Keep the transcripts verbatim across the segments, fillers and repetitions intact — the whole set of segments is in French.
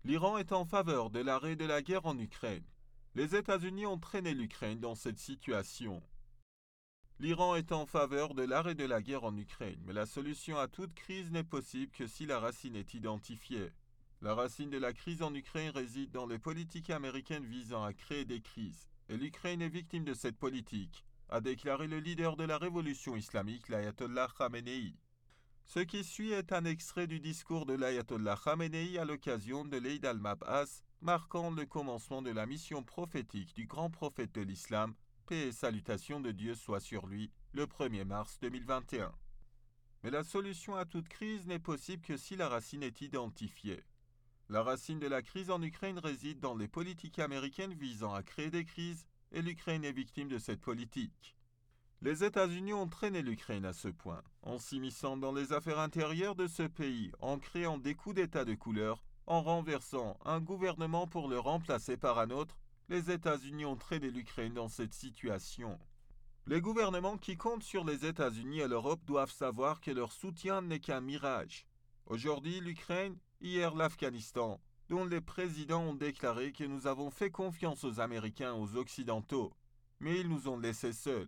L'Iran est en faveur de l'arrêt de la guerre en Ukraine. Les États-Unis ont traîné l'Ukraine dans cette situation. L'Iran est en faveur de l'arrêt de la guerre en Ukraine, mais la solution à toute crise n'est possible que si la racine est identifiée. La racine de la crise en Ukraine réside dans les politiques américaines visant à créer des crises, et l'Ukraine est victime de cette politique, a déclaré le leader de la révolution islamique, l'ayatollah Khamenei. Ce qui suit est un extrait du discours de l'ayatollah Khamenei à l'occasion de l'Eid al-Mab'as, marquant le commencement de la mission prophétique du grand prophète de l'islam, paix et salutations de Dieu soient sur lui, le premier mars deux mille vingt et un. Mais la solution à toute crise n'est possible que si la racine est identifiée. La racine de la crise en Ukraine réside dans les politiques américaines visant à créer des crises, et l'Ukraine est victime de cette politique. Les États-Unis ont traîné l'Ukraine à ce point, en s'immisçant dans les affaires intérieures de ce pays, en créant des coups d'État de couleur, en renversant un gouvernement pour le remplacer par un autre. Les États-Unis ont traîné l'Ukraine dans cette situation. Les gouvernements qui comptent sur les États-Unis et l'Europe doivent savoir que leur soutien n'est qu'un mirage. Aujourd'hui, l'Ukraine, hier l'Afghanistan, dont les présidents ont déclaré que nous avons fait confiance aux Américains et aux Occidentaux, mais ils nous ont laissés seuls.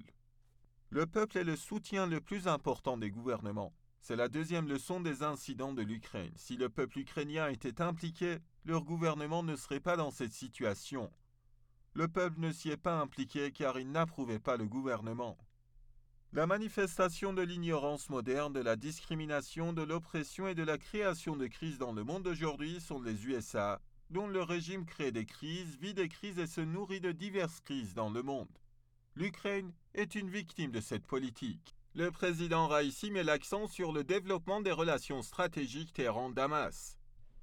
Le peuple est le soutien le plus important des gouvernements. C'est la deuxième leçon des incidents de l'Ukraine. Si le peuple ukrainien était impliqué, leur gouvernement ne serait pas dans cette situation. Le peuple ne s'y est pas impliqué car il n'approuvait pas le gouvernement. La manifestation de l'ignorance moderne, de la discrimination, de l'oppression et de la création de crises dans le monde d'aujourd'hui sont les U S A, dont le régime crée des crises, vit des crises et se nourrit de diverses crises dans le monde. L'Ukraine est une victime de cette politique. Le président Raïssi met l'accent sur le développement des relations stratégiques Téhéran-Damas.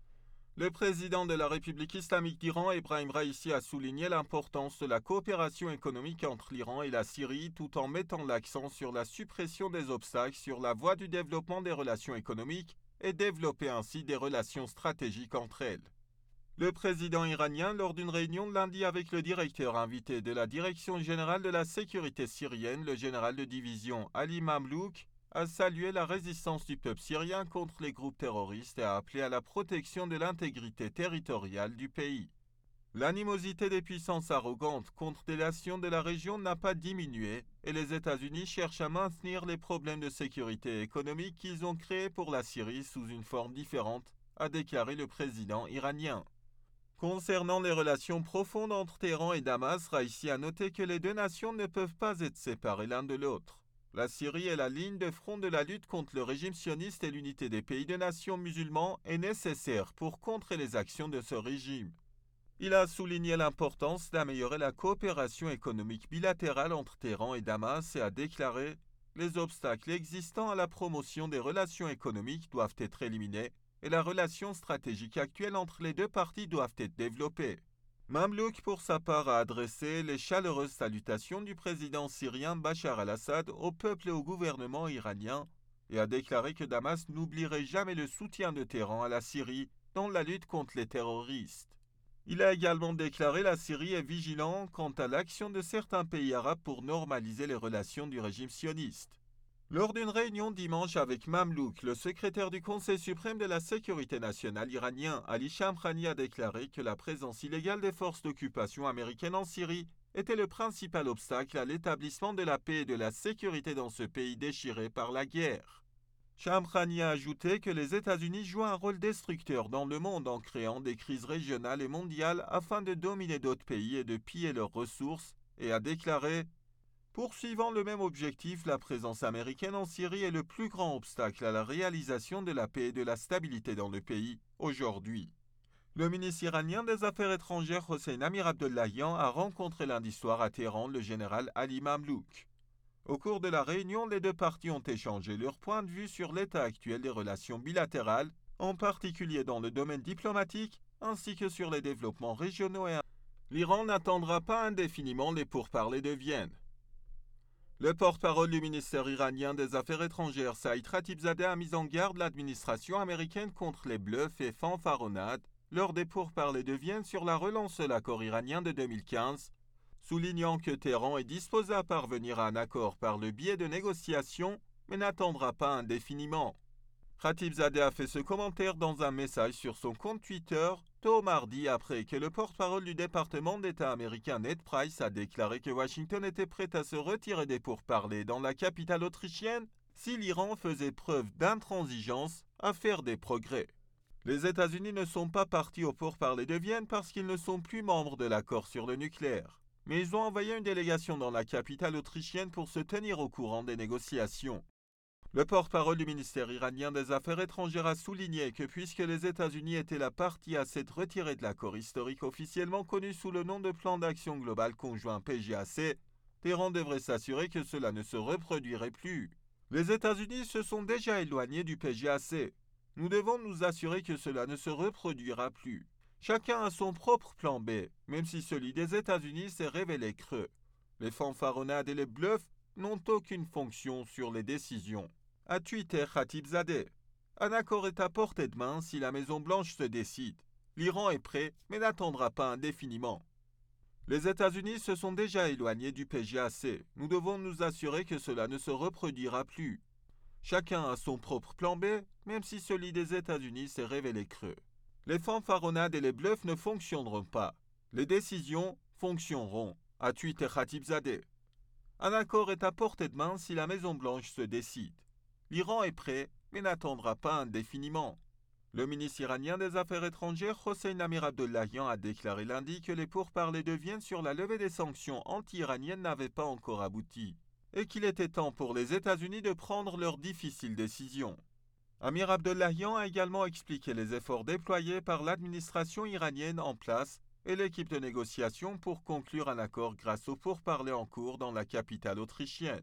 Le président de la République islamique d'Iran, Ebrahim Raïssi, a souligné l'importance de la coopération économique entre l'Iran et la Syrie tout en mettant l'accent sur la suppression des obstacles sur la voie du développement des relations économiques et développer ainsi des relations stratégiques entre elles. Le président iranien, lors d'une réunion lundi avec le directeur invité de la Direction générale de la sécurité syrienne, le général de division Ali Mamlouk, a salué la résistance du peuple syrien contre les groupes terroristes et a appelé à la protection de l'intégrité territoriale du pays. L'animosité des puissances arrogantes contre des nations de la région n'a pas diminué et les États-Unis cherchent à maintenir les problèmes de sécurité économique qu'ils ont créés pour la Syrie sous une forme différente, a déclaré le président iranien. Concernant les relations profondes entre Téhéran et Damas, Raïssi a noté que les deux nations ne peuvent pas être séparées l'un de l'autre. La Syrie est la ligne de front de la lutte contre le régime sioniste et l'unité des pays de nations musulmans est nécessaire pour contrer les actions de ce régime. Il a souligné l'importance d'améliorer la coopération économique bilatérale entre Téhéran et Damas et a déclaré « Les obstacles existants à la promotion des relations économiques doivent être éliminés et la relation stratégique actuelle entre les deux parties doit être développée. » Mamlouk, pour sa part, a adressé les chaleureuses salutations du président syrien Bachar al-Assad au peuple et au gouvernement iranien et a déclaré que Damas n'oublierait jamais le soutien de Téhéran à la Syrie dans la lutte contre les terroristes. Il a également déclaré que la Syrie est vigilante quant à l'action de certains pays arabes pour normaliser les relations du régime sioniste. Lors d'une réunion dimanche avec Mamlouk, le secrétaire du Conseil suprême de la sécurité nationale iranien, Ali Shamkhani, a déclaré que la présence illégale des forces d'occupation américaines en Syrie était le principal obstacle à l'établissement de la paix et de la sécurité dans ce pays déchiré par la guerre. Shamkhani a ajouté que les États-Unis jouent un rôle destructeur dans le monde en créant des crises régionales et mondiales afin de dominer d'autres pays et de piller leurs ressources, et a déclaré Poursuivant le même objectif, la présence américaine en Syrie est le plus grand obstacle à la réalisation de la paix et de la stabilité dans le pays, aujourd'hui. Le ministre iranien des Affaires étrangères Hossein Amir Abdollahian a rencontré lundi soir à Téhéran le général Ali Mamlouk. Au cours de la réunion, les deux parties ont échangé leur point de vue sur l'état actuel des relations bilatérales, en particulier dans le domaine diplomatique, ainsi que sur les développements régionaux et l'Iran n'attendra pas indéfiniment les pourparlers de Vienne. Le porte-parole du ministère iranien des Affaires étrangères, Saïd Khatibzadeh, a mis en garde l'administration américaine contre les bluffs et fanfaronnades lors des pourparlers de Vienne sur la relance de l'accord iranien de deux mille quinze, soulignant que Téhéran est disposé à parvenir à un accord par le biais de négociations, mais n'attendra pas indéfiniment. Khatibzadeh a fait ce commentaire dans un message sur son compte Twitter tôt mardi après que le porte-parole du département d'État américain Ned Price a déclaré que Washington était prêt à se retirer des pourparlers dans la capitale autrichienne si l'Iran faisait preuve d'intransigeance à faire des progrès. Les États-Unis ne sont pas partis aux pourparlers de Vienne parce qu'ils ne sont plus membres de l'accord sur le nucléaire, mais ils ont envoyé une délégation dans la capitale autrichienne pour se tenir au courant des négociations. Le porte-parole du ministère iranien des Affaires étrangères a souligné que puisque les États-Unis étaient la partie à s'être retirée de l'accord historique officiellement connu sous le nom de Plan d'action global conjoint P G A C, Téhéran devrait s'assurer que cela ne se reproduirait plus. Les États-Unis se sont déjà éloignés du P G A C. Nous devons nous assurer que cela ne se reproduira plus. Chacun a son propre plan B, même si celui des États-Unis s'est révélé creux. Les fanfaronnades et les bluffs n'ont aucune fonction sur les décisions. A tweeté Khatibzadeh. Un accord est à portée de main si la Maison-Blanche se décide. L'Iran est prêt, mais n'attendra pas indéfiniment. Les États-Unis se sont déjà éloignés du P G A C. Nous devons nous assurer que cela ne se reproduira plus. Chacun a son propre plan B, même si celui des États-Unis s'est révélé creux. Les fanfaronnades et les bluffs ne fonctionneront pas. Les décisions fonctionneront, a tweeté Khatibzadeh. Un accord est à portée de main si la Maison-Blanche se décide. L'Iran est prêt, mais n'attendra pas indéfiniment. Le ministre iranien des Affaires étrangères, Hossein Amir-Abdollahian, a déclaré lundi que les pourparlers de Vienne sur la levée des sanctions anti-iraniennes n'avaient pas encore abouti, et qu'il était temps pour les États-Unis de prendre leurs difficiles décisions. Amir Abdollahian a également expliqué les efforts déployés par l'administration iranienne en place et l'équipe de négociation pour conclure un accord grâce aux pourparlers en cours dans la capitale autrichienne.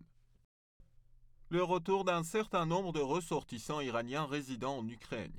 Le retour d'un certain nombre de ressortissants iraniens résidant en Ukraine.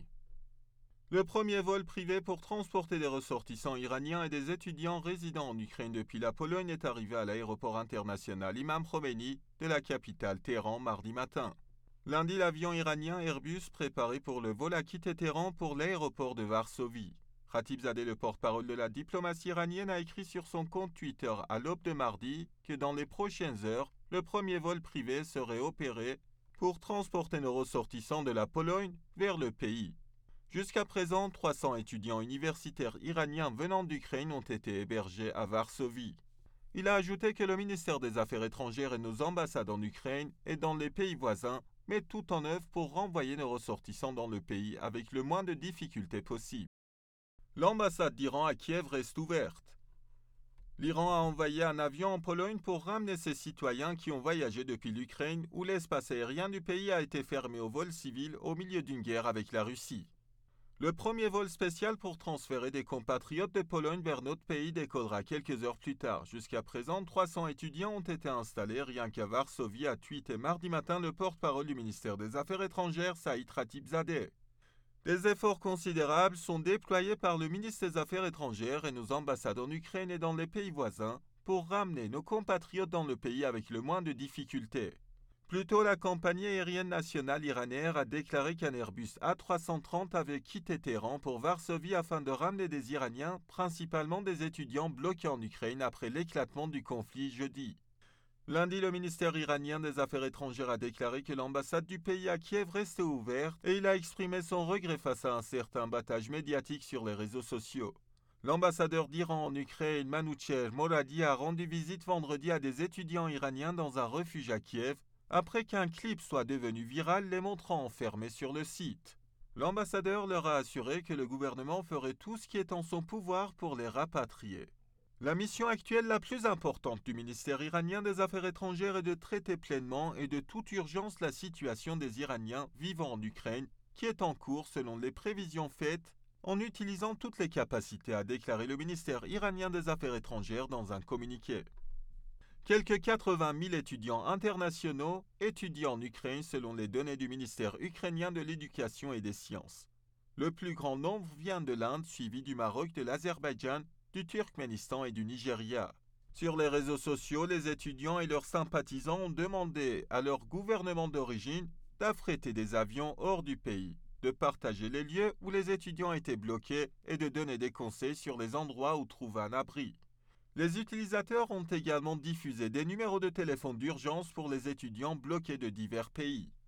Le premier vol privé pour transporter des ressortissants iraniens et des étudiants résidant en Ukraine depuis la Pologne est arrivé à l'aéroport international Imam Khomeini de la capitale Téhéran mardi matin. Lundi, l'avion iranien Airbus préparé pour le vol a quitté Téhéran pour l'aéroport de Varsovie. Khatibzadeh, le porte-parole de la diplomatie iranienne, a écrit sur son compte Twitter à l'aube de mardi que dans les prochaines heures, le premier vol privé serait opéré pour transporter nos ressortissants de la Pologne vers le pays. Jusqu'à présent, trois cents étudiants universitaires iraniens venant d'Ukraine ont été hébergés à Varsovie. Il a ajouté que le ministère des Affaires étrangères et nos ambassades en Ukraine et dans les pays voisins mettent tout en œuvre pour renvoyer nos ressortissants dans le pays avec le moins de difficultés possible. L'ambassade d'Iran à Kiev reste ouverte. L'Iran a envoyé un avion en Pologne pour ramener ses citoyens qui ont voyagé depuis l'Ukraine où l'espace aérien du pays a été fermé aux vols civils au milieu d'une guerre avec la Russie. Le premier vol spécial pour transférer des compatriotes de Pologne vers notre pays décollera quelques heures plus tard. Jusqu'à présent, trois cents étudiants ont été installés rien qu'à Varsovie, a tweeté mardi matin le porte-parole du ministère des Affaires étrangères, Saïd Khatibzadeh. Des efforts considérables sont déployés par le ministre des Affaires étrangères et nos ambassades en Ukraine et dans les pays voisins pour ramener nos compatriotes dans le pays avec le moins de difficultés. Plus tôt, la compagnie aérienne nationale iranienne a déclaré qu'un Airbus A trois cent trente avait quitté Téhéran pour Varsovie afin de ramener des Iraniens, principalement des étudiants bloqués en Ukraine après l'éclatement du conflit jeudi. Lundi, le ministère iranien des Affaires étrangères a déclaré que l'ambassade du pays à Kiev restait ouverte et il a exprimé son regret face à un certain battage médiatique sur les réseaux sociaux. L'ambassadeur d'Iran en Ukraine, Manouchehr Moradi, a rendu visite vendredi à des étudiants iraniens dans un refuge à Kiev, après qu'un clip soit devenu viral les montrant enfermés sur le site. L'ambassadeur leur a assuré que le gouvernement ferait tout ce qui est en son pouvoir pour les rapatrier. La mission actuelle la plus importante du ministère iranien des Affaires étrangères est de traiter pleinement et de toute urgence la situation des Iraniens vivant en Ukraine, qui est en cours selon les prévisions faites, en utilisant toutes les capacités, a déclaré le ministère iranien des Affaires étrangères dans un communiqué. Quelques quatre-vingt mille étudiants internationaux étudient en Ukraine selon les données du ministère ukrainien de l'Éducation et des Sciences. Le plus grand nombre vient de l'Inde, suivi du Maroc, de l'Azerbaïdjan, du Turkménistan et du Nigeria. Sur les réseaux sociaux, les étudiants et leurs sympathisants ont demandé à leur gouvernement d'origine d'affréter des avions hors du pays, de partager les lieux où les étudiants étaient bloqués et de donner des conseils sur les endroits où trouver un abri. Les utilisateurs ont également diffusé des numéros de téléphone d'urgence pour les étudiants bloqués de divers pays.